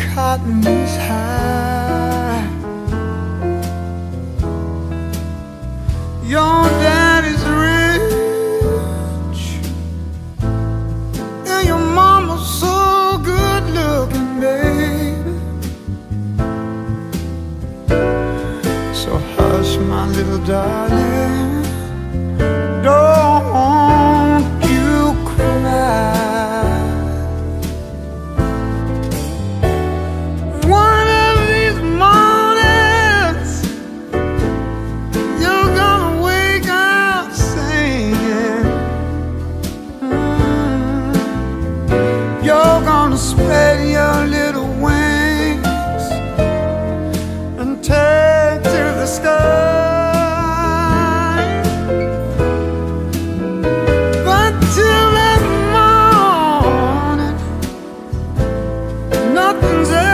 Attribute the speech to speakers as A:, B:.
A: cotton is high. Your daddy's rich and your mama's so good looking, baby. So hush, my little darling, don't you cry. One of these mornings you're gonna wake up singing. You're gonna spread your little wings and take to the sky. But till that morning, nothing's ever